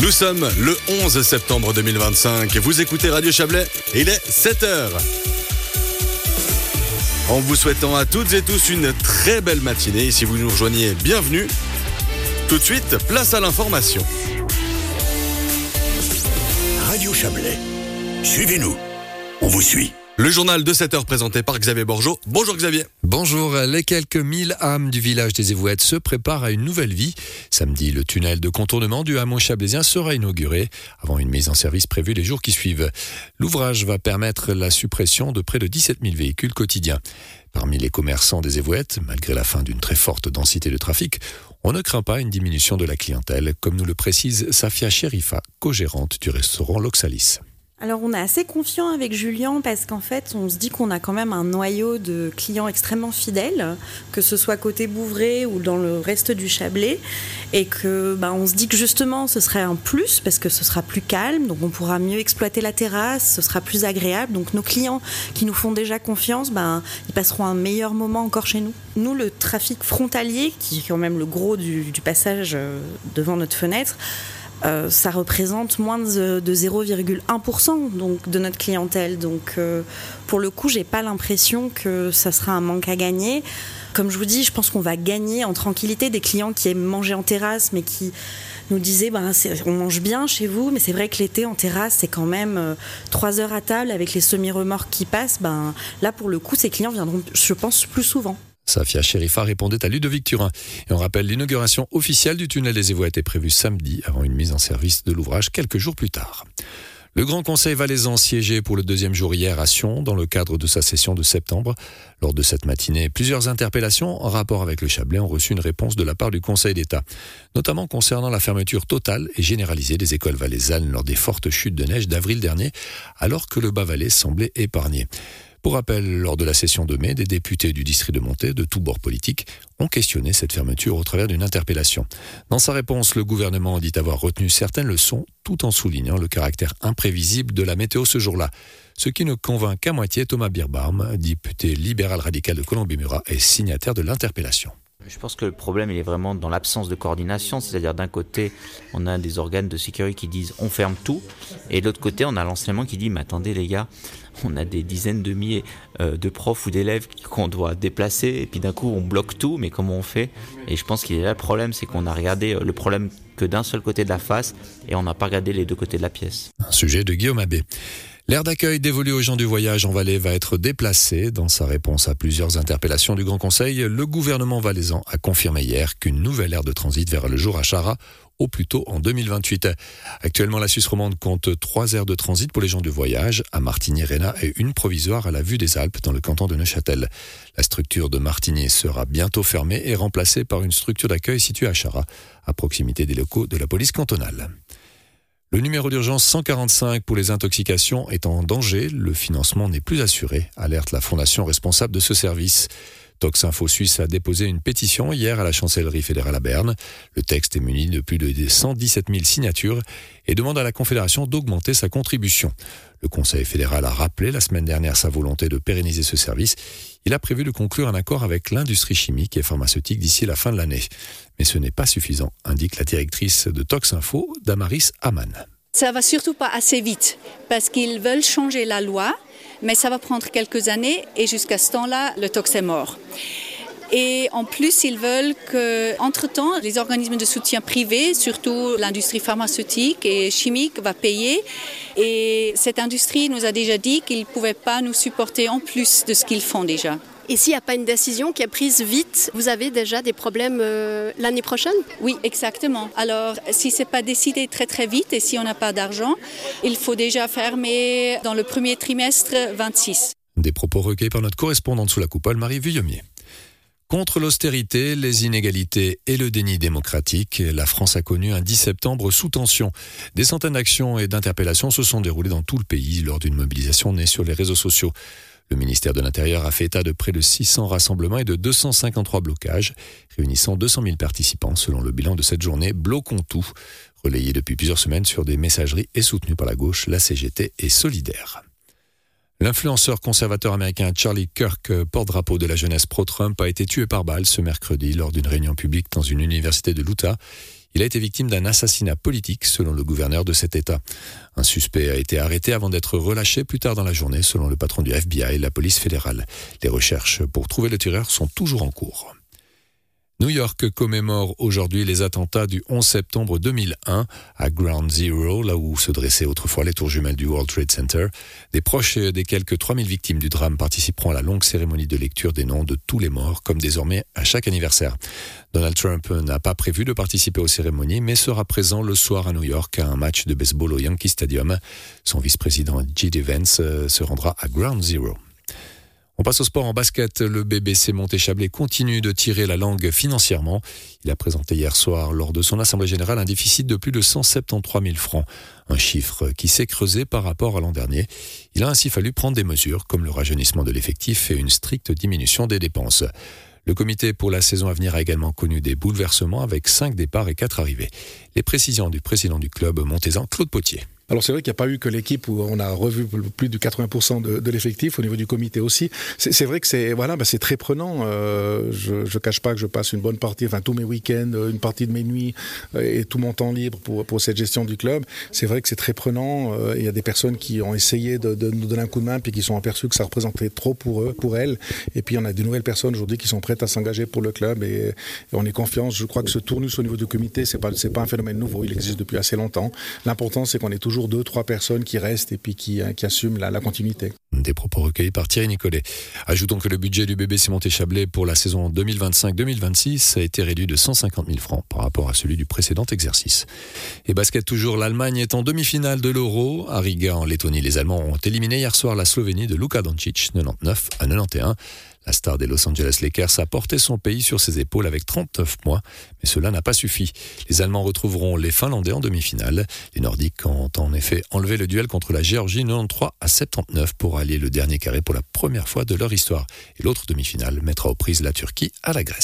Nous sommes le 11 septembre 2025. Vous écoutez Radio Chablais, il est 7h. En vous souhaitant à toutes et tous une très belle matinée. Et si vous nous rejoignez, bienvenue. Tout de suite, place à l'information. Radio Chablais, suivez-nous, on vous suit. Le journal de 7h présenté par Xavier Borgeot. Bonjour Xavier. Bonjour, les quelques 1000 âmes du village des Évouettes se préparent à une nouvelle vie. Samedi, le tunnel de contournement du hameau chablaisien sera inauguré avant une mise en service prévue les jours qui suivent. L'ouvrage va permettre la suppression de près de 17 000 véhicules quotidiens. Parmi les commerçants des Évouettes, malgré la fin d'une très forte densité de trafic, on ne craint pas une diminution de la clientèle, comme nous le précise Safia Cherifa, co-gérante du restaurant L'Oxalis. Alors on est assez confiant avec Julien parce qu'en fait on se dit qu'on a quand même un noyau de clients extrêmement fidèles, que ce soit côté Bouvray ou dans le reste du Chablais, et que on se dit que justement ce serait un plus parce que ce sera plus calme, donc on pourra mieux exploiter la terrasse, ce sera plus agréable, donc nos clients qui nous font déjà confiance, ils passeront un meilleur moment encore chez nous. Nous, le trafic frontalier, qui est quand même le gros du passage devant notre fenêtre, ça représente moins de 0,1% donc, de notre clientèle. Donc, pour le coup, j'ai pas l'impression que ça sera un manque à gagner. Comme je vous dis, je pense qu'on va gagner en tranquillité. Des clients qui aiment manger en terrasse, mais qui nous disaient on mange bien chez vous, mais c'est vrai que l'été en terrasse, c'est quand même 3 heures à table avec les semi-remorques qui passent. Là, pour le coup, ces clients viendront, je pense, plus souvent. Safia Cherifa répondait à Ludovic Turin. Et on rappelle, l'inauguration officielle du tunnel des Évouettes est prévue samedi avant une mise en service de l'ouvrage quelques jours plus tard. Le Grand Conseil valaisan siégeait pour le deuxième jour hier à Sion dans le cadre de sa session de septembre. Lors de cette matinée, plusieurs interpellations en rapport avec le Chablais ont reçu une réponse de la part du Conseil d'État, notamment concernant la fermeture totale et généralisée des écoles valaisannes lors des fortes chutes de neige d'avril dernier, alors que le Bas-Valais semblait épargné. Pour rappel, lors de la session de mai, des députés du district de Montet, de tous bords politiques, ont questionné cette fermeture au travers d'une interpellation. Dans sa réponse, le gouvernement dit avoir retenu certaines leçons, tout en soulignant le caractère imprévisible de la météo ce jour-là. Ce qui ne convainc qu'à moitié Thomas Birbarm, député libéral radical de Colombie-Murat et signataire de l'interpellation. Je pense que le problème il est vraiment dans l'absence de coordination, c'est-à-dire d'un côté on a des organes de sécurité qui disent on ferme tout, et de l'autre côté on a l'enseignement qui dit mais attendez les gars, on a des dizaines de milliers de profs ou d'élèves qu'on doit déplacer, et puis d'un coup on bloque tout, mais comment on fait? Et je pense qu'il y a là le problème, c'est qu'on a regardé le problème que d'un seul côté de la face et on n'a pas regardé les deux côtés de la pièce. Un sujet de Guillaume Abbé. L'aire d'accueil dévolue aux gens du voyage en Valais va être déplacée. Dans sa réponse à plusieurs interpellations du Grand Conseil, le gouvernement valaisan a confirmé hier qu'une nouvelle aire de transit verra le jour à Chara, au plus tôt en 2028. Actuellement, la Suisse romande compte 3 aires de transit pour les gens du voyage, à Martigny-Réna et une provisoire à la Vue des Alpes dans le canton de Neuchâtel. La structure de Martigny sera bientôt fermée et remplacée par une structure d'accueil située à Chara, à proximité des locaux de la police cantonale. Le numéro d'urgence 145 pour les intoxications est en danger. Le financement n'est plus assuré, alerte la fondation responsable de ce service. Toxinfo Suisse a déposé une pétition hier à la chancellerie fédérale à Berne. Le texte est muni de plus de 117 000 signatures et demande à la Confédération d'augmenter sa contribution. Le Conseil fédéral a rappelé la semaine dernière sa volonté de pérenniser ce service. Il a prévu de conclure un accord avec l'industrie chimique et pharmaceutique d'ici la fin de l'année. Mais ce n'est pas suffisant, indique la directrice de Toxinfo, Damaris Aman. Ça va surtout pas assez vite parce qu'ils veulent changer la loi, mais ça va prendre quelques années et jusqu'à ce temps-là, le tox est mort. Et en plus, ils veulent qu'entre-temps, les organismes de soutien privés, surtout l'industrie pharmaceutique et chimique, va payer. Et cette industrie nous a déjà dit qu'ils ne pouvaient pas nous supporter en plus de ce qu'ils font déjà. Et s'il n'y a pas une décision qui est prise vite, vous avez déjà des problèmes l'année prochaine? Oui, exactement. Alors, si ce n'est pas décidé très très vite et si on n'a pas d'argent, il faut déjà fermer dans le premier trimestre 26. Des propos recueillis par notre correspondante sous la coupole, Marie Vuillemier. Contre l'austérité, les inégalités et le déni démocratique, la France a connu un 10 septembre sous tension. Des centaines d'actions et d'interpellations se sont déroulées dans tout le pays lors d'une mobilisation née sur les réseaux sociaux. Le ministère de l'Intérieur a fait état de près de 600 rassemblements et de 253 blocages, réunissant 200 000 participants selon le bilan de cette journée Bloquons tout, relayé depuis plusieurs semaines sur des messageries et soutenu par la gauche, la CGT et Solidaire. L'influenceur conservateur américain Charlie Kirk, porte-drapeau de la jeunesse pro-Trump, a été tué par balle ce mercredi lors d'une réunion publique dans une université de l'Utah. Il a été victime d'un assassinat politique, selon le gouverneur de cet État. Un suspect a été arrêté avant d'être relâché plus tard dans la journée, selon le patron du FBI et la police fédérale. Les recherches pour trouver le tireur sont toujours en cours. New York commémore aujourd'hui les attentats du 11 septembre 2001 à Ground Zero, là où se dressaient autrefois les tours jumelles du World Trade Center. Des proches des quelques 3000 victimes du drame participeront à la longue cérémonie de lecture des noms de tous les morts, comme désormais à chaque anniversaire. Donald Trump n'a pas prévu de participer aux cérémonies, mais sera présent le soir à New York à un match de baseball au Yankee Stadium. Son vice-président J.D. Vance se rendra à Ground Zero. On passe au sport en basket. Le BBC Monté-Chablais continue de tirer la langue financièrement. Il a présenté hier soir, lors de son assemblée générale, un déficit de plus de 173 000 francs. Un chiffre qui s'est creusé par rapport à l'an dernier. Il a ainsi fallu prendre des mesures, comme le rajeunissement de l'effectif et une stricte diminution des dépenses. Le comité pour la saison à venir a également connu des bouleversements avec 5 départs et 4 arrivées. Les précisions du président du club montaisan, Claude Potier. Alors c'est vrai qu'il n'y a pas eu que l'équipe où on a revu plus de 80% de l'effectif, au niveau du comité aussi. C'est vrai que c'est très prenant. Je cache pas que je passe une bonne partie, tous mes week-ends, une partie de mes nuits et tout mon temps libre pour cette gestion du club. C'est vrai que c'est très prenant. Il y a des personnes qui ont essayé de nous donner un coup de main puis qui sont aperçues que ça représentait trop pour eux, pour elles. Et puis on a de nouvelles personnes aujourd'hui qui sont prêtes à s'engager pour le club et on est confiants. Je crois que ce tournus au niveau du comité, c'est pas un phénomène nouveau. Il existe depuis assez longtemps. L'important, c'est qu'on est toujours 2-3 personnes qui restent et puis qui assument la continuité. Des propos recueillis par Thierry Nicolet. Ajoutons que le budget du BBC Monté-Chablais pour la saison 2025-2026 a été réduit de 150 000 francs par rapport à celui du précédent exercice. Et basket toujours, l'Allemagne est en demi-finale de l'Euro. À Riga, en Lettonie, les Allemands ont éliminé hier soir la Slovénie de Luka Doncic, 99-91. La star des Los Angeles Lakers a porté son pays sur ses épaules avec 39 points, mais cela n'a pas suffi. Les Allemands retrouveront les Finlandais en demi-finale. Les Nordiques ont en effet enlevé le duel contre la Géorgie 93-79 pour allier le dernier carré pour la première fois de leur histoire. Et l'autre demi-finale mettra aux prises la Turquie à la Grèce.